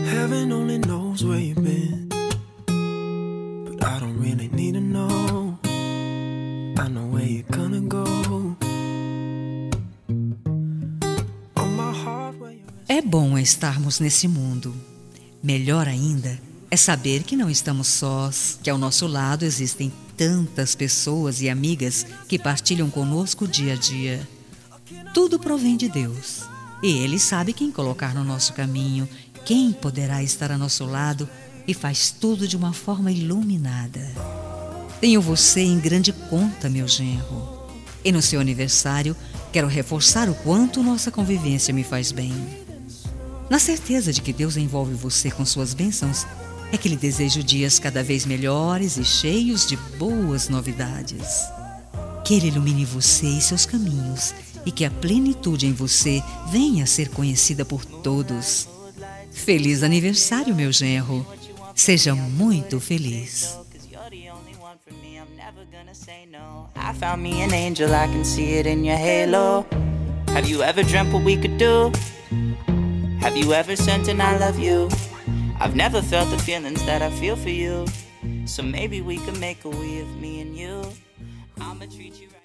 Heaven only knows where you've been, but I don't really need to know. I know where you're gonna go. On my heart where you're... É bom estarmos nesse mundo. Melhor ainda é saber que não estamos sós, que ao nosso lado existem tantas pessoas e amigas que partilham conosco o dia a dia. Tudo provém de Deus, e Ele sabe quem colocar no nosso caminho, quem poderá estar a nosso lado, e faz tudo de uma forma iluminada. Tenho você em grande conta, meu genro, e no seu aniversário quero reforçar o quanto nossa convivência me faz bem. Na certeza de que Deus envolve você com suas bênçãos, é que lhe desejo dias cada vez melhores e cheios de boas novidades. Que Ele ilumine você e seus caminhos, e que a plenitude em você venha a ser conhecida por todos. Feliz aniversário, meu genro. Seja muito feliz. I found me an angel, I can see it in your halo. Have you ever dreamt what we could do? Have you ever sent an I love you? I've never felt the feelings that I feel for you. So maybe we could make a we of me and you. I'ma treat you right.